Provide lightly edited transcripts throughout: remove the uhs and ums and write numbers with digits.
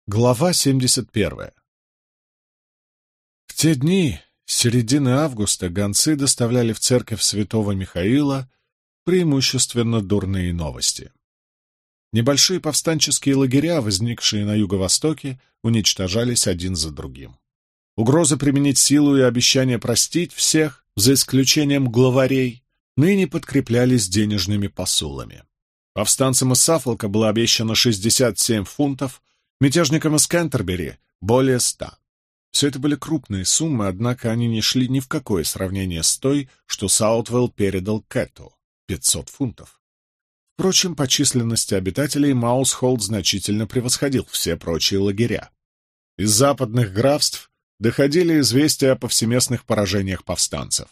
Глава 71. В те дни, с середины августа, гонцы доставляли в церковь святого Михаила преимущественно дурные новости. Небольшие повстанческие лагеря, возникшие на юго-востоке, уничтожались один за другим. Угрозы применить силу и обещания простить всех, за исключением главарей, ныне подкреплялись денежными посулами. Повстанцам из Саффолка было обещано 67 фунтов, мятежникам из Кентербери — более 100. Все это были крупные суммы, однако они не шли ни в какое сравнение с той, что Саутвелл передал Кэту — 500 фунтов. Впрочем, по численности обитателей Маусхолд значительно превосходил все прочие лагеря. Из западных графств доходили известия о повсеместных поражениях повстанцев.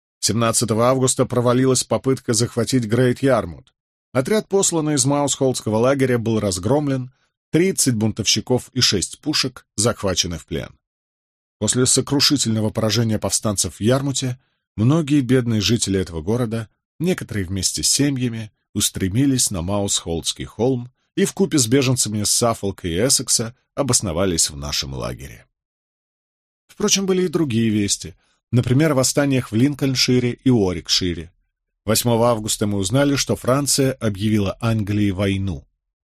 17 августа провалилась попытка захватить Грейт-Ярмут. Отряд, посланный из Маусхолдского лагеря, был разгромлен, 30 бунтовщиков и 6 пушек захвачены в плен. После сокрушительного поражения повстанцев в Ярмуте многие бедные жители этого города, некоторые вместе с семьями, устремились на Маусхолдский холм и вкупе с беженцами из Саффолка и Эссекса обосновались в нашем лагере. Впрочем, были и другие вести, например, о восстаниях в Линкольншире и Уорикшире. 8 августа мы узнали, что Франция объявила Англии войну.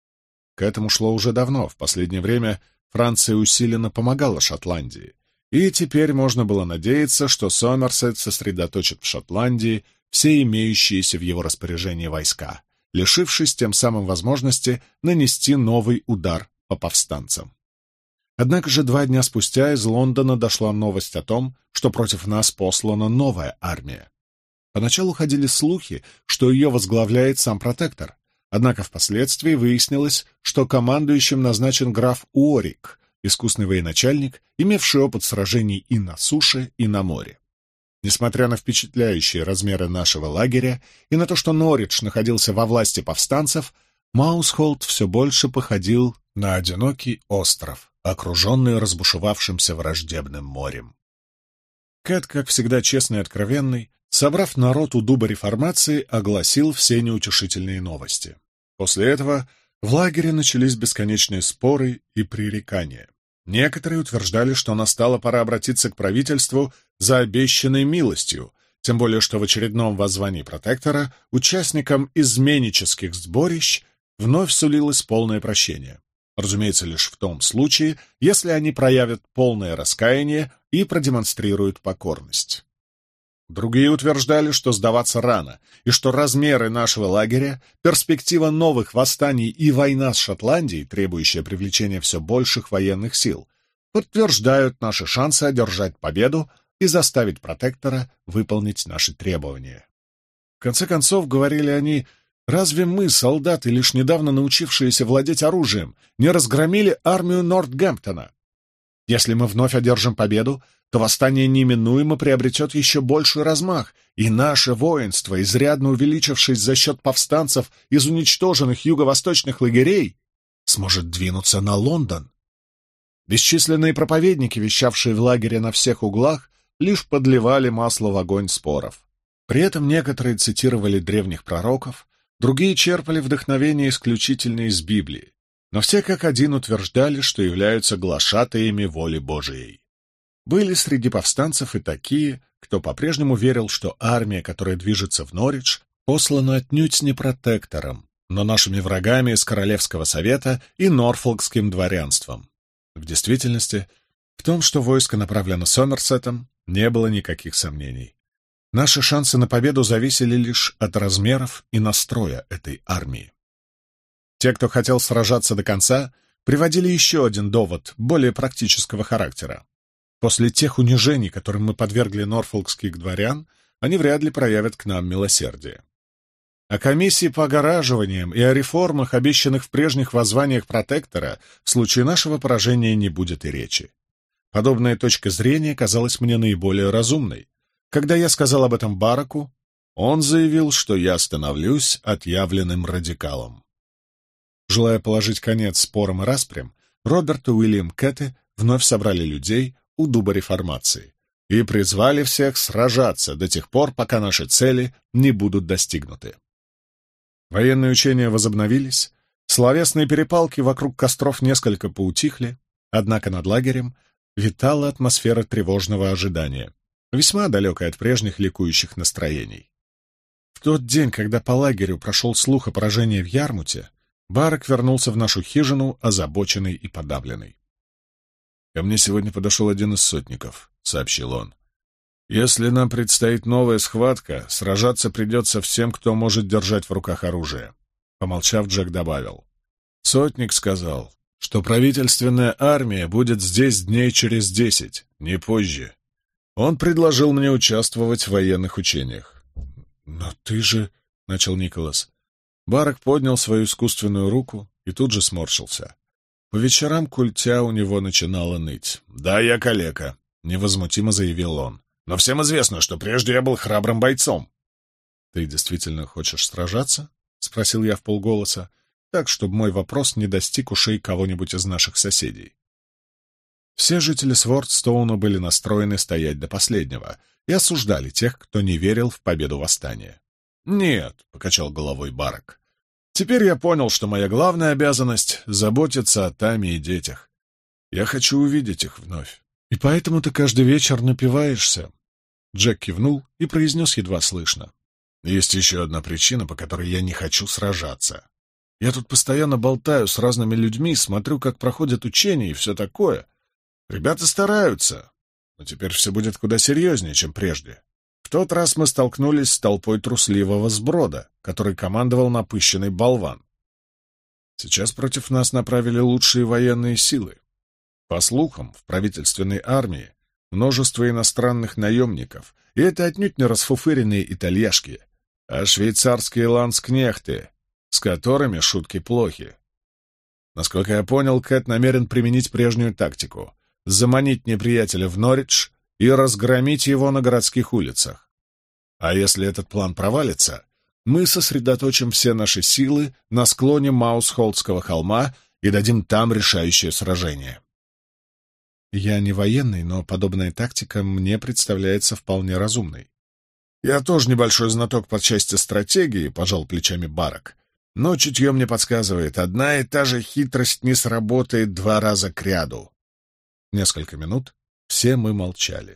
К этому шло уже давно, в последнее время Франция усиленно помогала Шотландии, и теперь можно было надеяться, что Сомерсет сосредоточит в Шотландии все имеющиеся в его распоряжении войска, лишившись тем самым возможности нанести новый удар по повстанцам. Однако же 2 дня спустя из Лондона дошла новость о том, что против нас послана новая армия. Поначалу ходили слухи, что ее возглавляет сам протектор, однако впоследствии выяснилось, что командующим назначен граф Уорик, искусный военачальник, имевший опыт сражений и на суше, и на море. Несмотря на впечатляющие размеры нашего лагеря и на то, что Норвич находился во власти повстанцев, Маусхолд все больше походил на одинокий остров, окруженный разбушевавшимся враждебным морем. Кэт, как всегда честный и откровенный, собрав народ у дуба реформации, огласил все неутешительные новости. После этого в лагере начались бесконечные споры и пререкания. Некоторые утверждали, что настала пора обратиться к правительству за обещанной милостью, тем более что в очередном воззвании протектора участникам изменнических сборищ вновь сулилось полное прощение. Разумеется, лишь в том случае, если они проявят полное раскаяние и продемонстрируют покорность. Другие утверждали, что сдаваться рано, и что размеры нашего лагеря, перспектива новых восстаний и война с Шотландией, требующая привлечения все больших военных сил, подтверждают наши шансы одержать победу и заставить протектора выполнить наши требования. В конце концов, говорили они, разве мы, солдаты, лишь недавно научившиеся владеть оружием, не разгромили армию Нортгемптона? Если мы вновь одержим победу, то восстание неминуемо приобретет еще больший размах, и наше воинство, изрядно увеличившись за счет повстанцев из уничтоженных юго-восточных лагерей, сможет двинуться на Лондон. Бесчисленные проповедники, вещавшие в лагере на всех углах, лишь подливали масло в огонь споров. При этом некоторые цитировали древних пророков, другие черпали вдохновение исключительно из Библии, но все как один утверждали, что являются глашатаями воли Божией. Были среди повстанцев и такие, кто по-прежнему верил, что армия, которая движется в Норвич, послана отнюдь не протектором, но нашими врагами из Королевского совета и норфолкским дворянством. В действительности, в том, что войско направлено Сомерсетом, не было никаких сомнений. Наши шансы на победу зависели лишь от размеров и настроя этой армии. Те, кто хотел сражаться до конца, приводили еще один довод более практического характера. После тех унижений, которым мы подвергли норфолкских дворян, они вряд ли проявят к нам милосердие. О комиссии по огораживаниям и о реформах, обещанных в прежних воззваниях протектора, в случае нашего поражения не будет и речи. Подобная точка зрения казалась мне наиболее разумной. Когда я сказал об этом Бараку, он заявил, что я становлюсь отъявленным радикалом. Желая положить конец спорам и распрям, Роберт и Уильям Кэты вновь собрали людей у дуба реформации и призвали всех сражаться до тех пор, пока наши цели не будут достигнуты. Военные учения возобновились, Словесные перепалки вокруг костров несколько поутихли, однако над лагерем витала атмосфера тревожного ожидания, весьма далекая от прежних ликующих настроений. В тот день, когда по лагерю прошел слух о поражении в Ярмуте, Барак вернулся в нашу хижину, озабоченный и подавленный. «Ко мне сегодня подошел один из сотников», — сообщил он. «Если нам предстоит новая схватка, сражаться придется всем, кто может держать в руках оружие». Помолчав, Джек добавил. «Сотник сказал, что правительственная армия будет здесь дней через 10, не позже. Он предложил мне участвовать в военных учениях». «Но ты же...» — начал Николас. Барак поднял свою искусственную руку и тут же сморщился. По вечерам культя у него начинала ныть. «Да, я калека», — невозмутимо заявил он. «Но всем известно, что прежде я был храбрым бойцом». «Ты действительно хочешь сражаться?» — спросил я вполголоса, так, чтобы мой вопрос не достиг ушей кого-нибудь из наших соседей. Все жители Свордстоуна были настроены стоять до последнего и осуждали тех, кто не верил в победу восстания. «Нет», — покачал головой Барак. «Теперь я понял, что моя главная обязанность — заботиться о Таме и детях. Я хочу увидеть их вновь. И поэтому ты каждый вечер напиваешься». Джек кивнул и произнес едва слышно. «Есть еще одна причина, по которой я не хочу сражаться. Я тут постоянно болтаю с разными людьми, смотрю, как проходят учения и все такое. Ребята стараются, но теперь все будет куда серьезнее, чем прежде. В тот раз мы столкнулись с толпой трусливого сброда, который командовал напыщенный болван. Сейчас против нас направили лучшие военные силы. По слухам, в правительственной армии множество иностранных наемников, и это отнюдь не расфуфыренные итальяшки, а швейцарские ланскнехты, с которыми шутки плохи. Насколько я понял, Кэт намерен применить прежнюю тактику — заманить неприятеля в Норридж и разгромить его на городских улицах. А если этот план провалится, мы сосредоточим все наши силы на склоне Маусхолдского холма и дадим там решающее сражение. Я не военный, но подобная тактика мне представляется вполне разумной. Я тоже небольшой знаток по части стратегии, пожал плечами Барак, но чутье мне подсказывает, одна и та же хитрость не сработает 2 раза кряду. Несколько минут все мы молчали.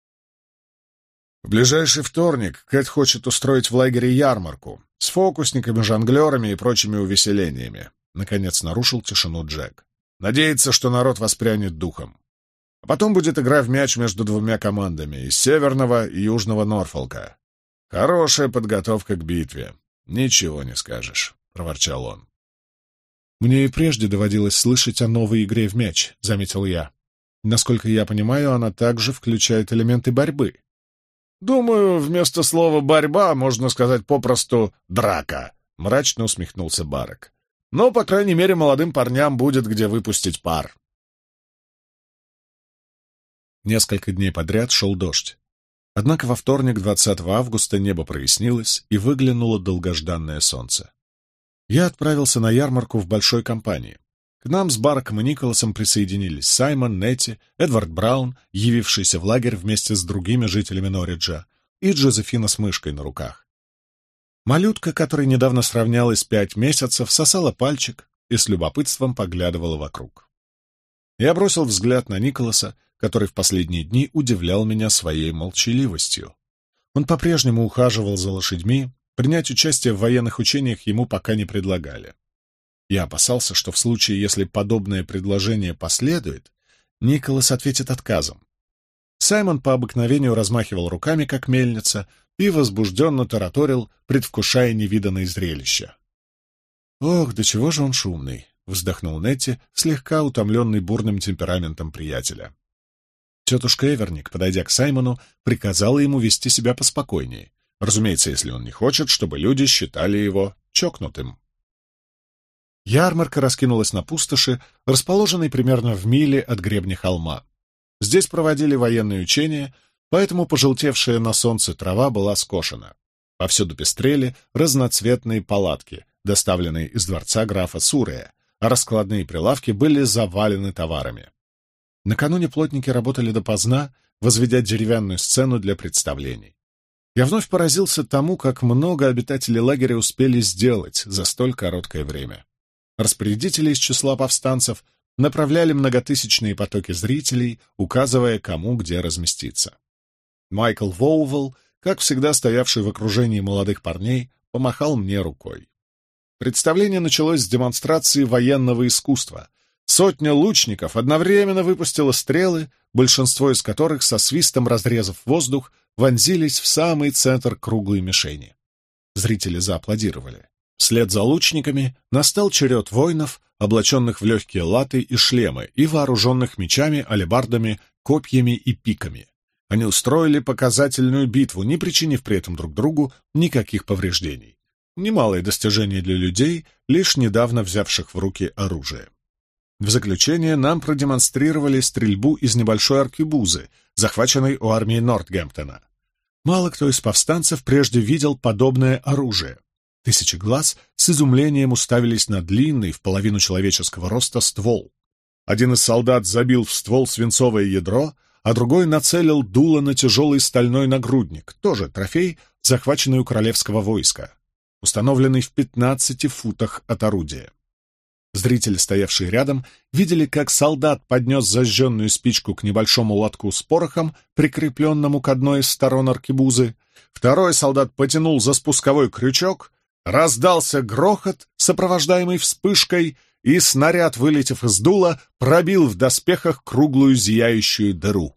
В ближайший вторник Кэт хочет устроить в лагере ярмарку с фокусниками, жонглерами и прочими увеселениями. Наконец нарушил тишину Джек. Надеется, что народ воспрянет духом. А потом будет игра в мяч между 2 командами из Северного и Южного Норфолка. Хорошая подготовка к битве. Ничего не скажешь, — проворчал он. Мне и прежде доводилось слышать о новой игре в мяч, — заметил я. Насколько я понимаю, она также включает элементы борьбы. Думаю, вместо слова «борьба» можно сказать попросту «драка», — мрачно усмехнулся Барак. Но, по крайней мере, молодым парням будет где выпустить пар. Несколько дней подряд шел дождь. Однако во вторник, 20 августа, небо прояснилось, и выглянуло долгожданное солнце. Я отправился на ярмарку в большой компании. К нам с Бараком и Николасом присоединились Саймон, Нетти, Эдвард Браун, явившийся в лагерь вместе с другими жителями Норриджа, и Джозефина с мышкой на руках. Малютка, которой недавно сравнялось 5 месяцев, сосала пальчик и с любопытством поглядывала вокруг. Я бросил взгляд на Николаса, который в последние дни удивлял меня своей молчаливостью. Он по-прежнему ухаживал за лошадьми, принять участие в военных учениях ему пока не предлагали. Я опасался, что в случае, если подобное предложение последует, Николас ответит отказом. Саймон по обыкновению размахивал руками, как мельница, и возбужденно тараторил, предвкушая невиданное зрелище. «Ох, до чего же он шумный!» — вздохнул Нетти, слегка утомленный бурным темпераментом приятеля. Тетушка Эверник, подойдя к Саймону, приказала ему вести себя поспокойнее, разумеется, если он не хочет, чтобы люди считали его чокнутым. Ярмарка раскинулась на пустоши, расположенной примерно в миле от гребня холма. Здесь проводили военные учения, поэтому пожелтевшая на солнце трава была скошена. Повсюду пестрели разноцветные палатки, доставленные из дворца графа Сурея, а раскладные прилавки были завалены товарами. Накануне плотники работали допоздна, возведя деревянную сцену для представлений. Я вновь поразился тому, как много обитатели лагеря успели сделать за столь короткое время. Распорядители из числа повстанцев направляли многотысячные потоки зрителей, указывая, кому где разместиться. Майкл Воувелл, как всегда стоявший в окружении молодых парней, помахал мне рукой. Представление началось с демонстрации военного искусства. Сотня лучников одновременно выпустила стрелы, большинство из которых, со свистом разрезав воздух, вонзились в самый центр круглой мишени. Зрители зааплодировали. Вслед за лучниками настал черед воинов, облаченных в легкие латы и шлемы, и вооруженных мечами, алебардами, копьями и пиками. Они устроили показательную битву, не причинив при этом друг другу никаких повреждений. Немалое достижение для людей, лишь недавно взявших в руки оружие. В заключение нам продемонстрировали стрельбу из небольшой аркебузы, захваченной у армии Нортгемптона. Мало кто из повстанцев прежде видел подобное оружие. Тысячи глаз с изумлением уставились на длинный, в половину человеческого роста, ствол. Один из солдат забил в ствол свинцовое ядро, а другой нацелил дуло на тяжелый стальной нагрудник, тоже трофей, захваченный у королевского войска, установленный в 15 футах от орудия. Зрители, стоявшие рядом, видели, как солдат поднес зажженную спичку к небольшому лотку с порохом, прикрепленному к одной из сторон аркебузы. Второй солдат потянул за спусковой крючок, раздался грохот, сопровождаемый вспышкой, и снаряд, вылетев из дула, пробил в доспехах круглую зияющую дыру.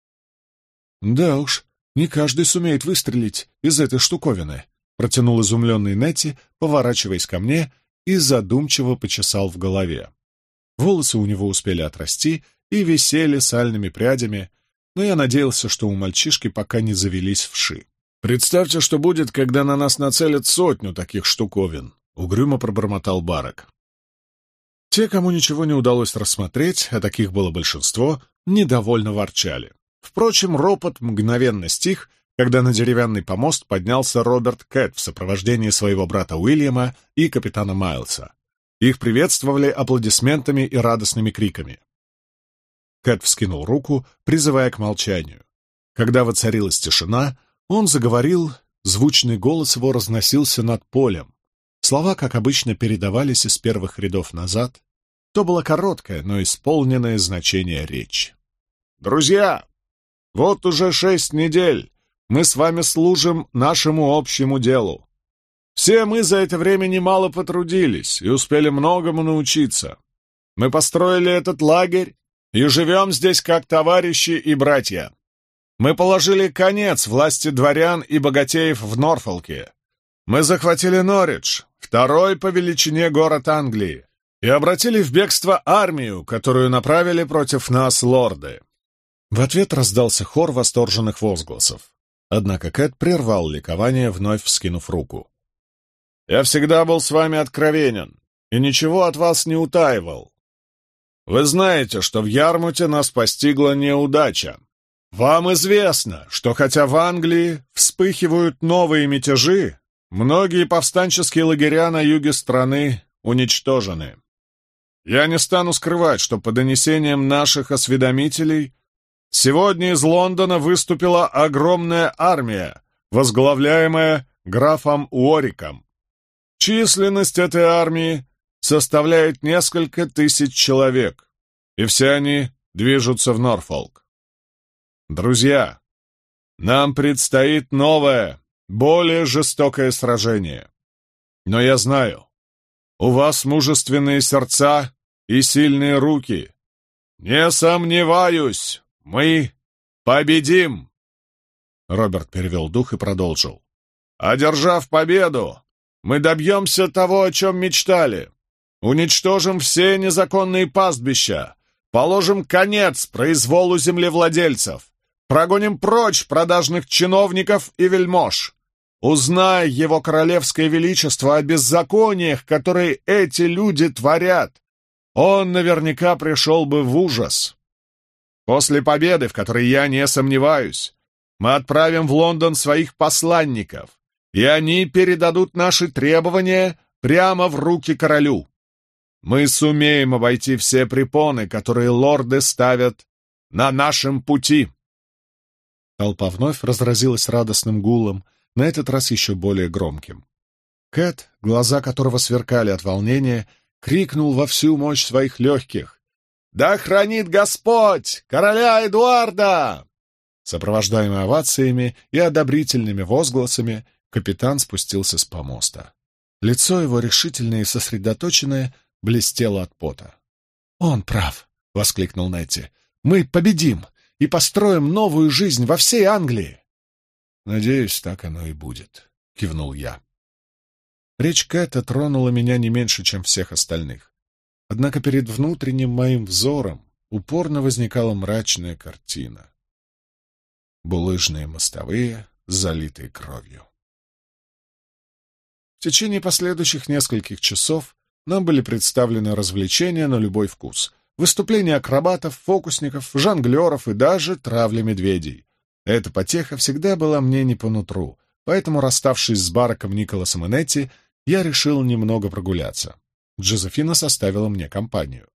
«Да уж, не каждый сумеет выстрелить из этой штуковины», — протянул изумленный Нетти, поворачиваясь ко мне, и задумчиво почесал в голове. Волосы у него успели отрасти и висели сальными прядями, но я надеялся, что у мальчишки пока не завелись вши. «Представьте, что будет, когда на нас нацелят 100 таких штуковин», — угрюмо пробормотал Барак. Те, кому ничего не удалось рассмотреть, а таких было большинство, недовольно ворчали. Впрочем, ропот мгновенно стих, когда на деревянный помост поднялся Роберт Кэт в сопровождении своего брата Уильяма и капитана Майлса. Их приветствовали аплодисментами и радостными криками. Кэт вскинул руку, призывая к молчанию. Когда воцарилась тишина, он заговорил, звучный голос его разносился над полем. Слова, как обычно, передавались из первых рядов назад. То была короткая, но исполненная значение речь. «Друзья, вот уже 6 недель мы с вами служим нашему общему делу. Все мы за это время немало потрудились и успели многому научиться. Мы построили этот лагерь и живем здесь как товарищи и братья. Мы положили конец власти дворян и богатеев в Норфолке. Мы захватили Норвич, второй по величине город Англии, и обратили в бегство армию, которую направили против нас лорды». В ответ раздался хор восторженных возгласов. Однако Кэт прервал ликование, вновь вскинув руку. «Я всегда был с вами откровенен и ничего от вас не утаивал. Вы знаете, что в Ярмуте нас постигла неудача. Вам известно, что хотя в Англии вспыхивают новые мятежи, многие повстанческие лагеря на юге страны уничтожены. Я не стану скрывать, что по донесениям наших осведомителей сегодня из Лондона выступила огромная армия, возглавляемая графом Уориком. Численность этой армии составляет несколько тысяч человек, и все они движутся в Норфолк. Друзья, нам предстоит новое, более жестокое сражение. Но я знаю, у вас мужественные сердца и сильные руки. Не сомневаюсь, мы победим!» Роберт перевел дух и продолжил. «Одержав победу, мы добьемся того, о чем мечтали. Уничтожим все незаконные пастбища, положим конец произволу землевладельцев, прогоним прочь продажных чиновников и вельмож. Узнай, его королевское величество, о беззакониях, которые эти люди творят. Он наверняка пришел бы в ужас. После победы, в которой я не сомневаюсь, мы отправим в Лондон своих посланников, и они передадут наши требования прямо в руки королю. Мы сумеем обойти все препоны, которые лорды ставят на нашем пути». Толпа вновь разразилась радостным гулом, на этот раз еще более громким. Кэт, глаза которого сверкали от волнения, крикнул во всю мощь своих легких: «Да хранит Господь короля Эдуарда!» Сопровождаемый овациями и одобрительными возгласами, капитан спустился с помоста. Лицо его, решительное и сосредоточенное, блестело от пота. «Он прав!» — воскликнул Нетти. «Мы победим и построим новую жизнь во всей Англии!» «Надеюсь, так оно и будет», — кивнул я. Речь Кэта тронула меня не меньше, чем всех остальных. Однако перед внутренним моим взором упорно возникала мрачная картина. Булыжные мостовые, залитые кровью. В течение последующих нескольких часов нам были представлены развлечения на любой вкус. Выступления акробатов, фокусников, жонглеров и даже травля медведей. Эта потеха всегда была мне не по нутру, поэтому, расставшись с Бараком, Николасом и Нетти, я решил немного прогуляться. Джозефина составила мне компанию.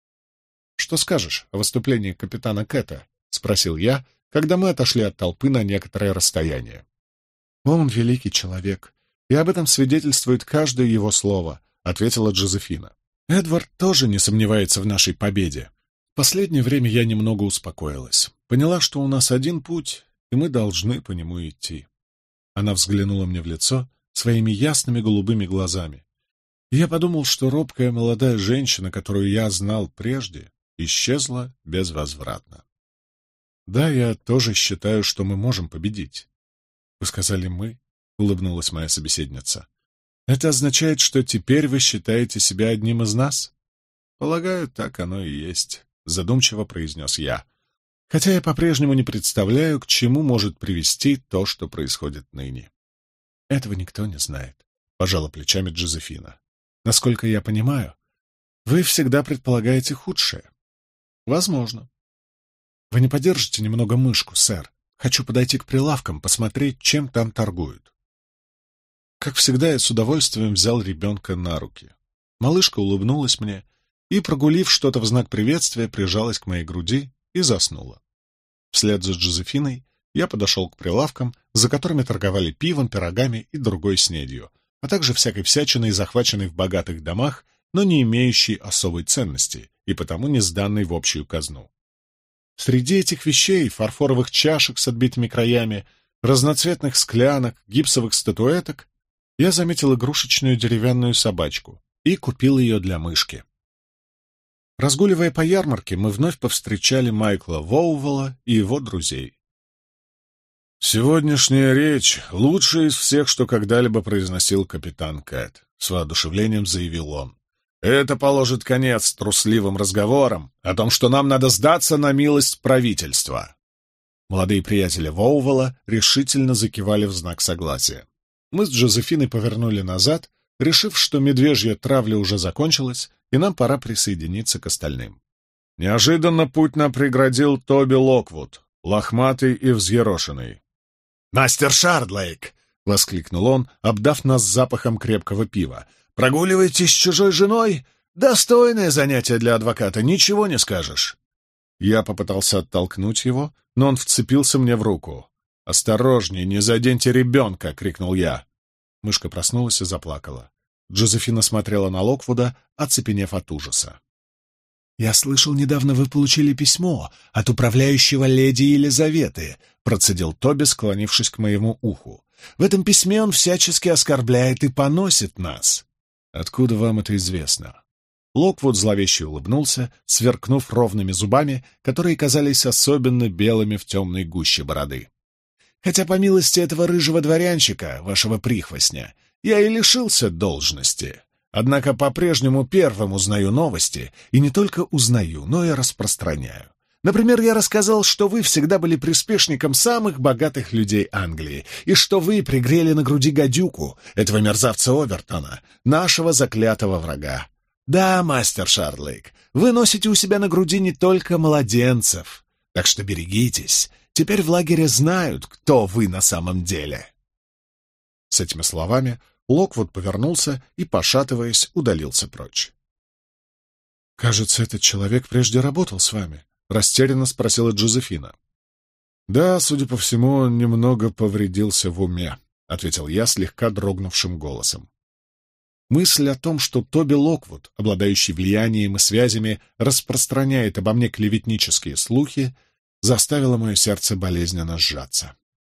«Что скажешь о выступлении капитана Кэта?» — спросил я, когда мы отошли от толпы на некоторое расстояние. «Он великий человек, и об этом свидетельствует каждое его слово», — ответила Джозефина. «Эдвард тоже не сомневается в нашей победе. В последнее время я немного успокоилась. Поняла, что у нас один путь, и мы должны по нему идти». Она взглянула мне в лицо своими ясными голубыми глазами. И я подумал, что робкая молодая женщина, которую я знал прежде, исчезла безвозвратно. «Да, я тоже считаю, что мы можем победить». «Вы сказали «мы», — улыбнулась моя собеседница. «Это означает, что теперь вы считаете себя одним из нас?» «Полагаю, так оно и есть», — задумчиво произнес я. «Хотя я по-прежнему не представляю, к чему может привести то, что происходит ныне». «Этого никто не знает», — пожала плечами Джозефина. «Насколько я понимаю, вы всегда предполагаете худшее». «Возможно». «Вы не подержите немного мышку, сэр? Хочу подойти к прилавкам, посмотреть, чем там торгуют». Как всегда, я с удовольствием взял ребенка на руки. Малышка улыбнулась мне и, прогулив что-то в знак приветствия, прижалась к моей груди и заснула. Вслед за Джозефиной я подошел к прилавкам, за которыми торговали пивом, пирогами и другой снедью, а также всякой всячиной, захваченной в богатых домах, но не имеющей особой ценности и потому не сданной в общую казну. Среди этих вещей, фарфоровых чашек с отбитыми краями, разноцветных склянок, гипсовых статуэток, я заметил игрушечную деревянную собачку и купил ее для мышки. Разгуливая по ярмарке, мы вновь повстречали Майкла Воувелла и его друзей. «Сегодняшняя речь — лучшая из всех, что когда-либо произносил капитан Кэт», — с воодушевлением заявил он. «Это положит конец трусливым разговорам о том, что нам надо сдаться на милость правительства». Молодые приятели Воувелла решительно закивали в знак согласия. Мы с Джозефиной повернули назад, решив, что медвежья травля уже закончилась, и нам пора присоединиться к остальным. Неожиданно путь нам преградил Тоби Локвуд, лохматый и взъерошенный. «Мастер Шардлейк!» — воскликнул он, обдав нас запахом крепкого пива. «Прогуливаетесь с чужой женой? Достойное занятие для адвоката, ничего не скажешь». Я попытался оттолкнуть его, но он вцепился мне в руку. «Осторожней, не заденьте ребенка!» — крикнул я. Мышка проснулась и заплакала. Джозефина смотрела на Локвуда, оцепенев от ужаса. «Я слышал, недавно вы получили письмо от управляющего леди Елизаветы», — процедил Тоби, склонившись к моему уху. «В этом письме он всячески оскорбляет и поносит нас». «Откуда вам это известно?» Локвуд зловеще улыбнулся, сверкнув ровными зубами, которые казались особенно белыми в темной гуще бороды. «Хотя, по милости этого рыжего дворянчика, вашего прихвостня, я и лишился должности. Однако по-прежнему первым узнаю новости, и не только узнаю, но и распространяю. Например, я рассказал, что вы всегда были приспешником самых богатых людей Англии, и что вы пригрели на груди гадюку, этого мерзавца Овертона, нашего заклятого врага. Да, мастер Шардлейк, вы носите у себя на груди не только младенцев, так что берегитесь, теперь в лагере знают, кто вы на самом деле». С этими словами Локвуд повернулся и, пошатываясь, удалился прочь. «Кажется, этот человек прежде работал с вами», — растерянно спросила Джозефина. «Да, судя по всему, он немного повредился в уме», — ответил я слегка дрогнувшим голосом. Мысль о том, что Тоби Локвуд, обладающий влиянием и связями, распространяет обо мне клеветнические слухи, заставила мое сердце болезненно сжаться.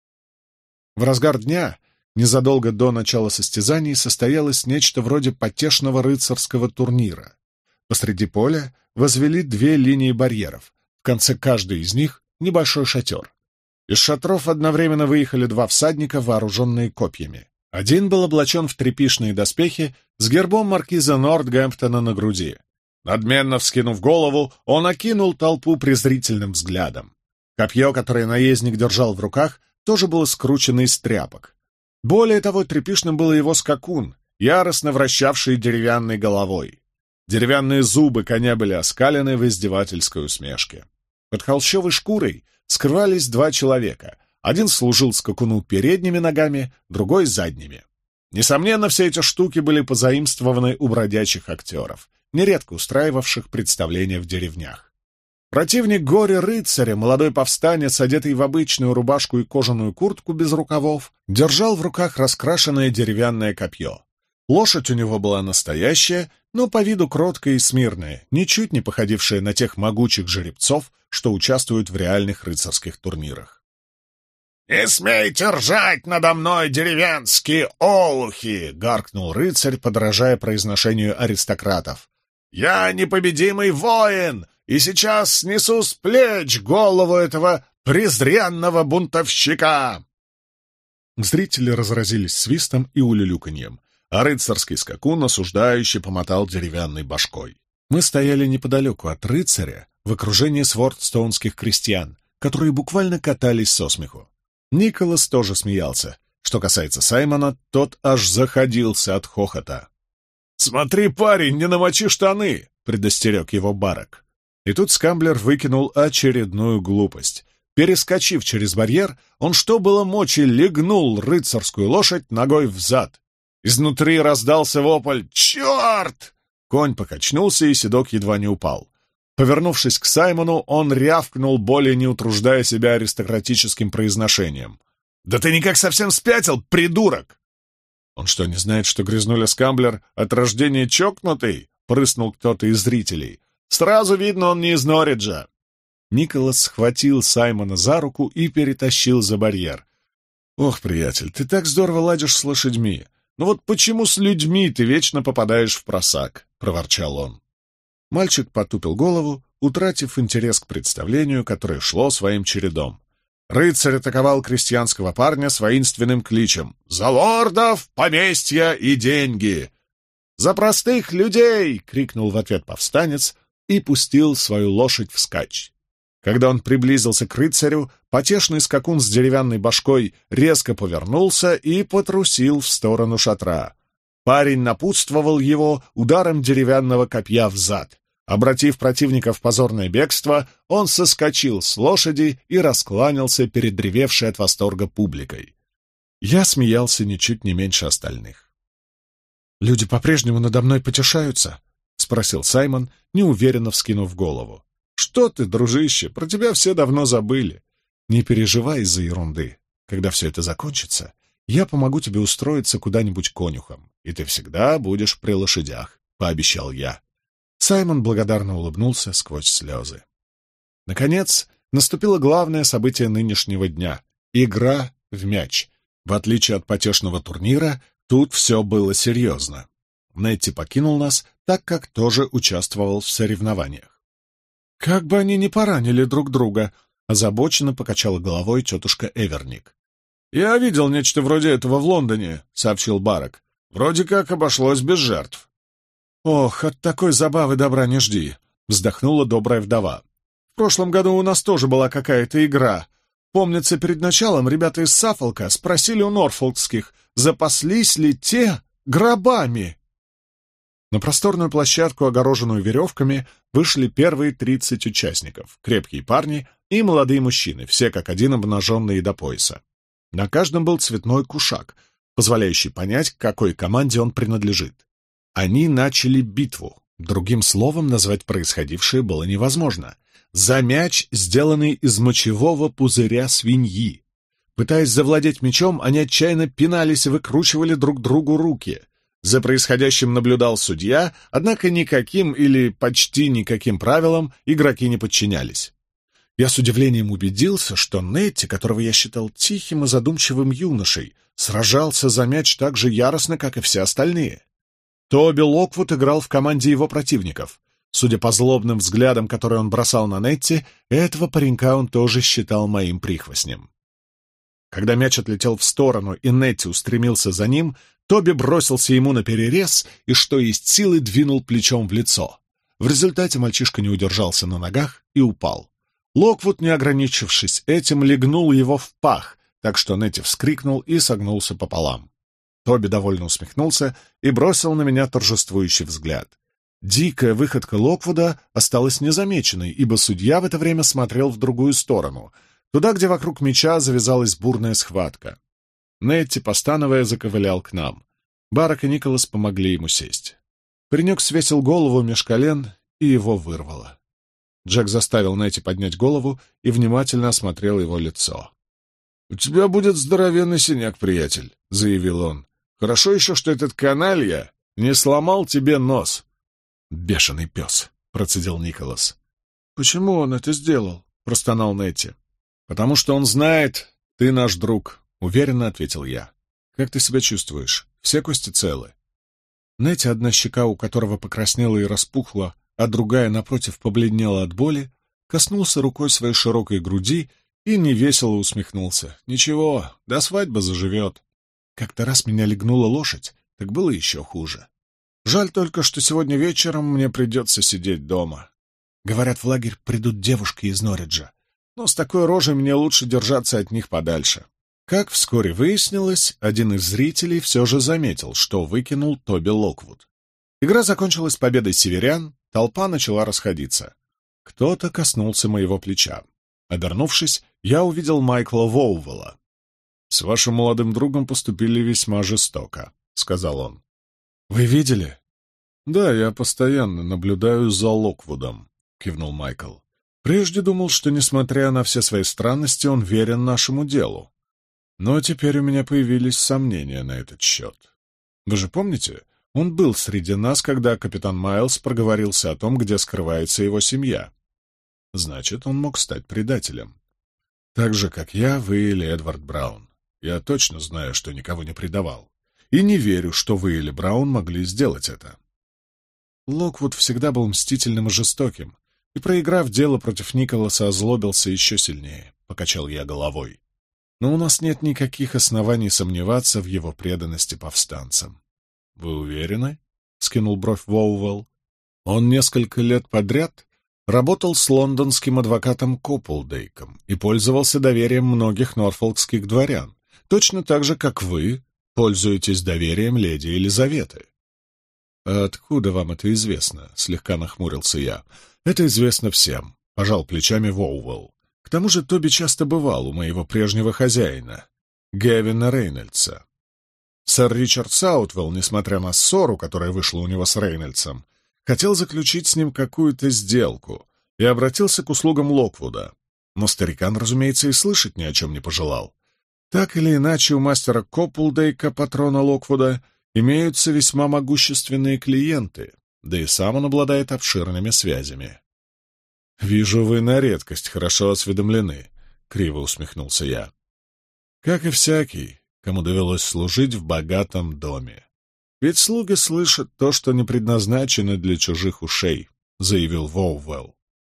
В разгар дня, незадолго до начала состязаний, состоялось нечто вроде потешного рыцарского турнира. Посреди поля возвели 2 линии барьеров, в конце каждой из них небольшой шатер. Из шатров одновременно выехали 2 всадника, вооруженные копьями. Один был облачен в тряпичные доспехи с гербом маркиза Нортгемптона на груди. Надменно вскинув голову, он окинул толпу презрительным взглядом. Копье, которое наездник держал в руках, тоже было скручено из тряпок. Более того, тряпичным был его скакун, яростно вращавший деревянной головой. Деревянные зубы коня были оскалены в издевательской усмешке. Под холщовой шкурой скрывались 2 человека. Один служил скакуну передними ногами, другой — задними. Несомненно, все эти штуки были позаимствованы у бродячих актеров, нередко устраивавших представления в деревнях. Противник горе-рыцаря, молодой повстанец, одетый в обычную рубашку и кожаную куртку без рукавов, держал в руках раскрашенное деревянное копье. Лошадь у него была настоящая, но по виду кроткая и смирная, ничуть не походившая на тех могучих жеребцов, что участвуют в реальных рыцарских турнирах. «Не смейте ржать надо мной, деревенские олухи!» — гаркнул рыцарь, подражая произношению аристократов. «Я непобедимый воин, и сейчас снесу с плеч голову этого презренного бунтовщика!» Зрители разразились свистом и улюлюканьем, а рыцарский скакун осуждающе помотал деревянной башкой. Мы стояли неподалеку от рыцаря в окружении свордстоунских крестьян, которые буквально катались со смеху. Николас тоже смеялся. Что касается Саймона, тот аж заходился от хохота. «Смотри, парень, не намочи штаны!» — предостерег его Барак. И тут Скамблер выкинул очередную глупость. Перескочив через барьер, он что было мочи легнул рыцарскую лошадь ногой взад. Изнутри раздался вопль «Черт!». Конь покачнулся, и седок едва не упал. Повернувшись к Саймону, он рявкнул, более не утруждая себя аристократическим произношением. «Да ты никак совсем спятил, придурок!» «Он что, не знает, что грязнуля Скамблер от рождения чокнутый?» — прыснул кто-то из зрителей. «Сразу видно, он не из Норриджа!» Николас схватил Саймона за руку и перетащил за барьер. «Ох, приятель, ты так здорово ладишь с лошадьми! Ну вот почему с людьми ты вечно попадаешь в просак?» — проворчал он. Мальчик потупил голову, утратив интерес к представлению, которое шло своим чередом. Рыцарь атаковал крестьянского парня с воинственным кличем «За лордов, поместья и деньги!» «За простых людей!» — крикнул в ответ повстанец и пустил свою лошадь вскачь. Когда он приблизился к рыцарю, потешный скакун с деревянной башкой резко повернулся и потрусил в сторону шатра. Парень напутствовал его ударом деревянного копья взад. Обратив противника в позорное бегство, он соскочил с лошади и раскланялся перед древевшей от восторга публикой. Я смеялся ничуть не меньше остальных. «Люди по-прежнему надо мной потешаются?» — спросил Саймон, неуверенно вскинув голову. «Что ты, дружище, про тебя все давно забыли. Не переживай из-за ерунды. Когда все это закончится, я помогу тебе устроиться куда-нибудь конюхом, и ты всегда будешь при лошадях», — пообещал я. Саймон благодарно улыбнулся сквозь слезы. Наконец, наступило главное событие нынешнего дня — игра в мяч. В отличие от потешного турнира, тут все было серьезно. Нетти покинул нас, так как тоже участвовал в соревнованиях. «Как бы они не поранили друг друга!» — озабоченно покачала головой тетушка Эверник. «Я видел нечто вроде этого в Лондоне», — сообщил Барак. «Вроде как обошлось без жертв». «Ох, от такой забавы добра не жди», — вздохнула добрая вдова. «В прошлом году у нас тоже была какая-то игра. Помнится, перед началом ребята из Саффолка спросили у норфолкских, запаслись ли те гробами». На просторную площадку, огороженную веревками, вышли первые 30 участников, крепкие парни и молодые мужчины, все как один обнаженные до пояса. На каждом был цветной кушак, позволяющий понять, к какой команде он принадлежит. Они начали битву. Другим словом назвать происходившее было невозможно. За мяч, сделанный из мочевого пузыря свиньи. Пытаясь завладеть мячом, они отчаянно пинались и выкручивали друг другу руки. За происходящим наблюдал судья, однако никаким или почти никаким правилам игроки не подчинялись. Я с удивлением убедился, что Нетти, которого я считал тихим и задумчивым юношей, сражался за мяч так же яростно, как и все остальные. Тоби Локвуд играл в команде его противников. Судя по злобным взглядам, которые он бросал на Нетти, этого паренька он тоже считал моим прихвостнем. Когда мяч отлетел в сторону и Нетти устремился за ним, Тоби бросился ему наперерез и, что есть силы, двинул плечом в лицо. В результате мальчишка не удержался на ногах и упал. Локвуд, не ограничившись этим, легнул его в пах, так что Нетти вскрикнул и согнулся пополам. Тоби довольно усмехнулся и бросил на меня торжествующий взгляд. Дикая выходка Локвуда осталась незамеченной, ибо судья в это время смотрел в другую сторону, туда, где вокруг мяча завязалась бурная схватка. Нетти, постановая, заковылял к нам. Барак и Николас помогли ему сесть. Паренек свесил голову меж колен, и его вырвало. Джек заставил Нетти поднять голову и внимательно осмотрел его лицо. — «У тебя будет здоровенный синяк, приятель», — заявил он. «Хорошо еще, что этот каналья не сломал тебе нос». «Бешеный пес», — процедил Николас. «Почему он это сделал?» — простонал Нетти. «Потому что он знает, ты наш друг», — уверенно ответил я. «Как ты себя чувствуешь? Все кости целы?» Нетти, одна щека у которого покраснела и распухла, а другая, напротив, побледнела от боли, коснулся рукой своей широкой груди и невесело усмехнулся. «Ничего, до свадьбы заживет. Как-то раз меня легнула лошадь, так было еще хуже. Жаль только, что сегодня вечером мне придется сидеть дома. Говорят, в лагерь придут девушки из Норриджа, но с такой рожей мне лучше держаться от них подальше». Как вскоре выяснилось, один из зрителей все же заметил, что выкинул Тоби Локвуд. Игра закончилась победой северян, толпа начала расходиться. Кто-то коснулся моего плеча. Обернувшись, я увидел Майкла Воувелла. «С вашим молодым другом поступили весьма жестоко», — сказал он. «Вы видели?» «Да, я постоянно наблюдаю за Локвудом», — кивнул Майкл. «Прежде думал, что, несмотря на все свои странности, он верен нашему делу. Но теперь у меня появились сомнения на этот счет. Вы же помните, он был среди нас, когда капитан Майлз проговорился о том, где скрывается его семья. Значит, он мог стать предателем. Так же, как я, вы или Эдвард Браун. Я точно знаю, что никого не предавал. И не верю, что вы или Браун могли сделать это». Локвуд всегда был мстительным и жестоким, и, проиграв дело против Николаса, озлобился еще сильнее, — покачал я головой. Но у нас нет никаких оснований сомневаться в его преданности повстанцам. — Вы уверены? — скинул бровь Воувелл. Он несколько лет подряд работал с лондонским адвокатом Копплдейком и пользовался доверием многих норфолкских дворян, точно так же, как вы пользуетесь доверием леди Елизаветы. — А откуда вам это известно? — слегка нахмурился я. — Это известно всем, — пожал плечами Воувелл. К тому же Тоби часто бывал у моего прежнего хозяина, Гевина Рейнольдса. Сэр Ричард Саутвелл, несмотря на ссору, которая вышла у него с Рейнольдсом, хотел заключить с ним какую-то сделку и обратился к услугам Локвуда. Но старикан, разумеется, и слышать ни о чем не пожелал. Так или иначе, у мастера Копплдейка, патрона Локвуда, имеются весьма могущественные клиенты, да и сам он обладает обширными связями. «Вижу, вы на редкость хорошо осведомлены», — криво усмехнулся я. «Как и всякий, кому довелось служить в богатом доме. Ведь слуги слышат то, что не предназначено для чужих ушей», — заявил Воувелл.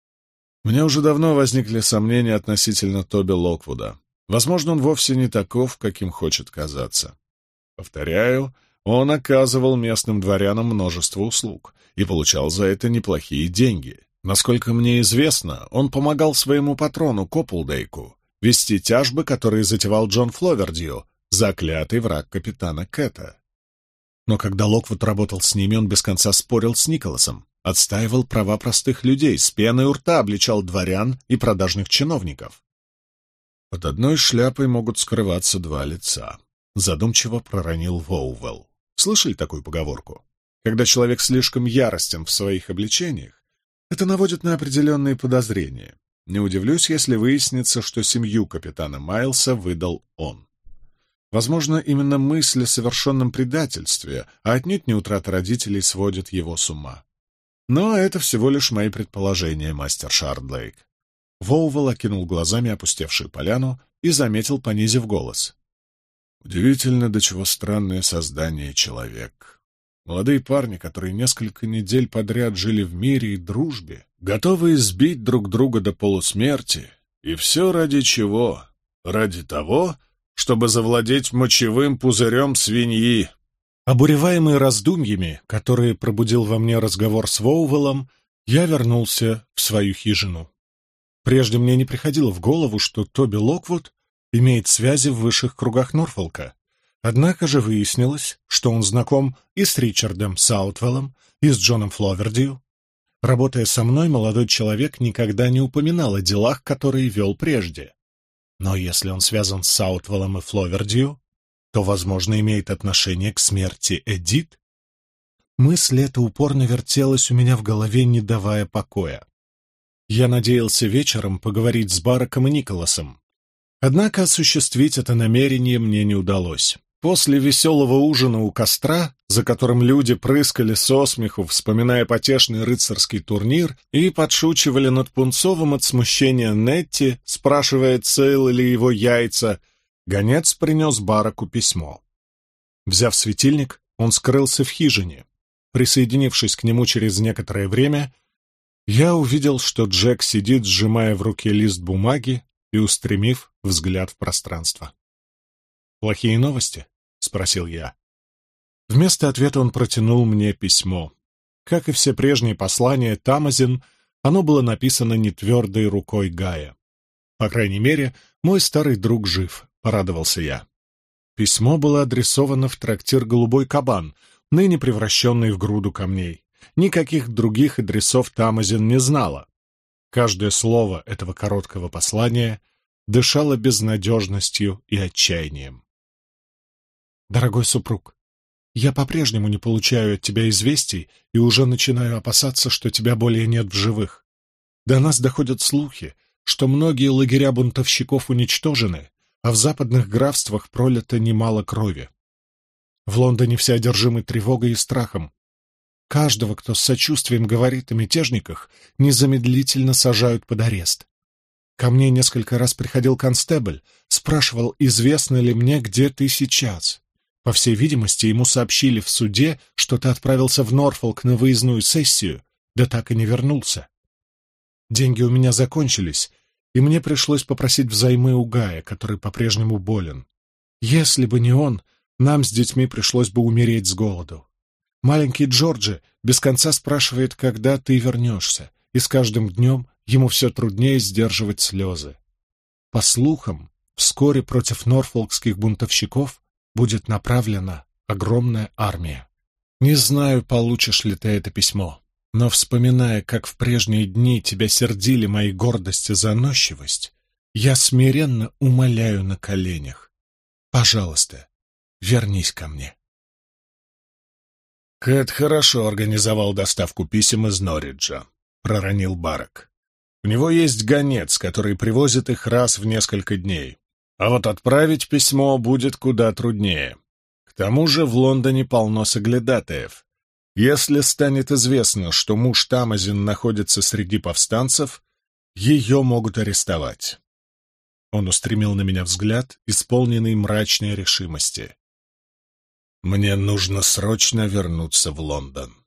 У меня уже давно возникли сомнения относительно Тоби Локвуда. Возможно, он вовсе не таков, каким хочет казаться. Повторяю, он оказывал местным дворянам множество услуг и получал за это неплохие деньги. Насколько мне известно, он помогал своему патрону Копплдейку вести тяжбы, которые затевал Джон Фловердью, заклятый враг капитана Кэта. Но когда Локвуд работал с ними, он без конца спорил с Николасом, отстаивал права простых людей, с пеной у рта обличал дворян и продажных чиновников. «Под одной шляпой могут скрываться два лица», — задумчиво проронил Воувелл. Слышали такую поговорку? Когда человек слишком яростен в своих обличениях, это наводит на определенные подозрения. Не удивлюсь, если выяснится, что семью капитана Майлса выдал он. Возможно, именно мысль о совершенном предательстве, а отнюдь не утрата родителей, сводит его с ума. Но это всего лишь мои предположения, мастер Шардлейк. Воувел окинул глазами опустевшую поляну и заметил, понизив голос. Удивительно, до чего странное создание человек. Молодые парни, которые несколько недель подряд жили в мире и дружбе, готовы избить друг друга до полусмерти. И все ради чего? Ради того, чтобы завладеть мочевым пузырем свиньи. Обуреваемый раздумьями, которые пробудил во мне разговор с Воувелом, я вернулся в свою хижину. Прежде мне не приходило в голову, что Тоби Локвуд имеет связи в высших кругах Норфолка. Однако же выяснилось, что он знаком и с Ричардом Саутвеллом, и с Джоном Фловердью. Работая со мной, молодой человек никогда не упоминал о делах, которые вел прежде. Но если он связан с Саутвеллом и Фловердью, то, возможно, имеет отношение к смерти Эдит. Мысль эта упорно вертелась у меня в голове, не давая покоя. Я надеялся вечером поговорить с Бараком и Николасом. Однако осуществить это намерение мне не удалось. После веселого ужина у костра, за которым люди прыскали со смеху, вспоминая потешный рыцарский турнир, и подшучивали над Пунцовым от смущения Нетти, спрашивая, целы ли его яйца, гонец принес Бараку письмо. Взяв светильник, он скрылся в хижине. Присоединившись к нему через некоторое время, я увидел, что Джек сидит, сжимая в руке лист бумаги и устремив взгляд в пространство. «Плохие новости?» — спросил я. Вместо ответа он протянул мне письмо. Как и все прежние послания Тамазин, оно было написано нетвердой рукой Гая. «По крайней мере, мой старый друг жив», — порадовался я. Письмо было адресовано в трактир «Голубой кабан», ныне превращенный в груду камней. Никаких других адресов Тамазин не знала. Каждое слово этого короткого послания дышало безнадежностью и отчаянием. «Дорогой супруг, я по-прежнему не получаю от тебя известий и уже начинаю опасаться, что тебя более нет в живых. До нас доходят слухи, что многие лагеря бунтовщиков уничтожены, а в западных графствах пролито немало крови. В Лондоне все одержимы тревогой и страхом. Каждого, кто с сочувствием говорит о мятежниках, незамедлительно сажают под арест. Ко мне несколько раз приходил констебль, спрашивал, известно ли мне, где ты сейчас. По всей видимости, ему сообщили в суде, что ты отправился в Норфолк на выездную сессию, да так и не вернулся. Деньги у меня закончились, и мне пришлось попросить взаймы у Гая, который по-прежнему болен. Если бы не он, нам с детьми пришлось бы умереть с голоду. Маленький Джорджи без конца спрашивает, когда ты вернешься, и с каждым днем ему все труднее сдерживать слезы. По слухам, вскоре против норфолкских бунтовщиков будет направлена огромная армия. Не знаю, получишь ли ты это письмо, но, вспоминая, как в прежние дни тебя сердили мои гордость и заносчивость, я смиренно умоляю на коленях. Пожалуйста, вернись ко мне. «Кэт хорошо организовал доставку писем из Норриджа», — проронил Барак. «У него есть гонец, который привозит их раз в несколько дней. А вот отправить письмо будет куда труднее. К тому же в Лондоне полно соглядатаев. Если станет известно, что муж Тамазин находится среди повстанцев, ее могут арестовать». Он устремил на меня взгляд, исполненный мрачной решимости. «Мне нужно срочно вернуться в Лондон».